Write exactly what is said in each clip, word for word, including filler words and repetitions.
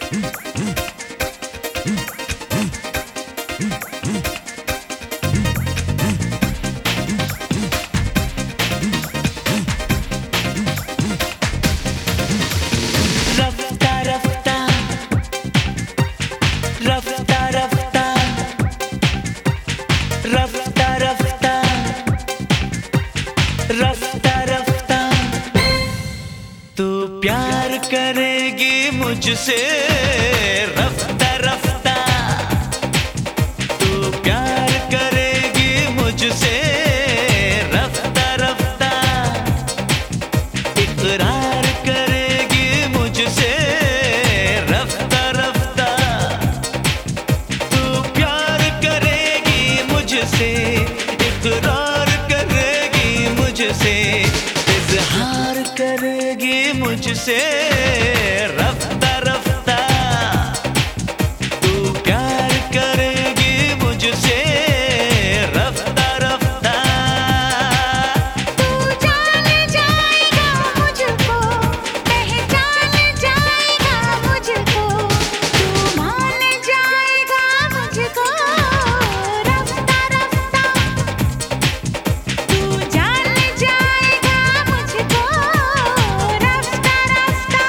रफ्ता रफ्ता तू प्यार करेगी मुझसे। रफ्ता रफ्ता तू प्यार करेगी मुझसे। रफ्ता रफ्ता इकरार करेगी मुझसे। रफ्ता रफ्ता तू प्यार करेगी मुझसे। इकरार करेगी मुझसे। इजहार करेगी मुझसे। रफ्ता रफ्ता तू प्यार करेगी मुझसे। रफ्ता रफ्ता तू जान जाएगा मुझको, पहचान जाएगा मुझको, तू मान जाएगा मुझको। रफ्ता रफ्ता तू जान जाएगा मुझको। रफ्ता रफ्ता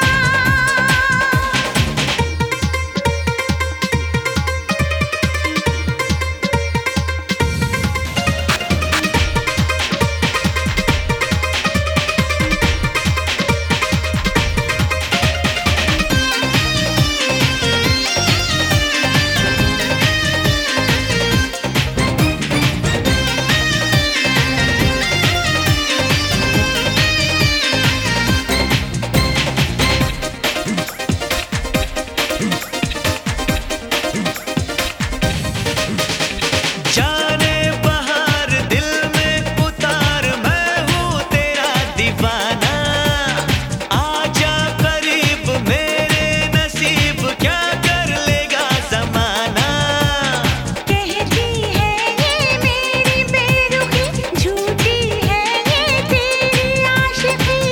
जाने बहार दिल में उतार, मैं हूँ तेरा दीवाना। आजा करीब मेरे नसीब, क्या कर लेगा ज़माना। कहती है ये मेरी बेरुखी, झूठी है ये तेरी आशिकी।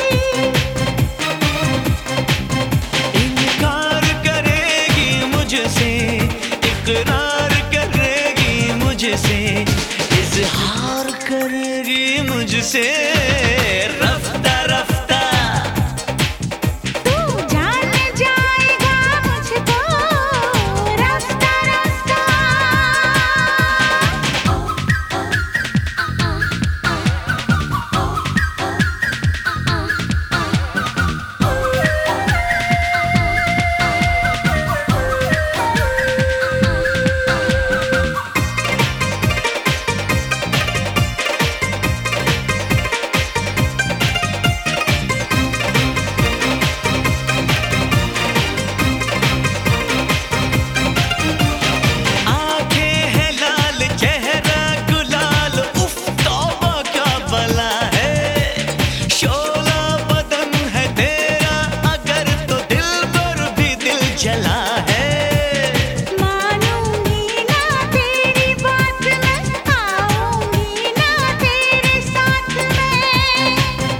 इनकार करेगी मुझसे। इकरार करेगी मुझसे। इजहार करेगी मुझसे। रफ्ता रफ्ता तू जान जाएगा मुझको। रफ्ता रफ्ता आंखें हैं लाल, चेहरा गुलाल, उफ तौबा क्या बला है। शोला बदन है तेरा अगर, तो दिल पर भी दिल जला है। मानूंगी ना तेरी बात मैं, आऊंगी ना तेरे साथ मैं।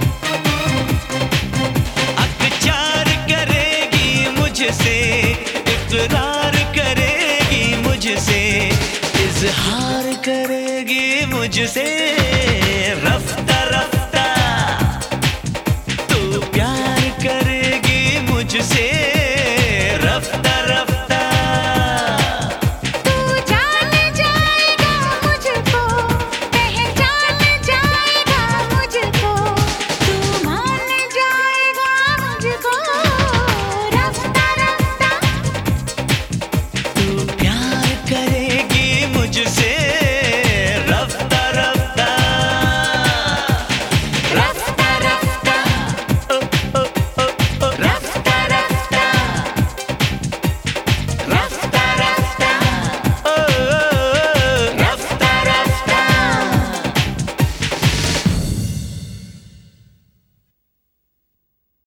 अकचार करेगी मुझसे। इकरार करेगी मुझसे। इजहार करेगी मुझसे।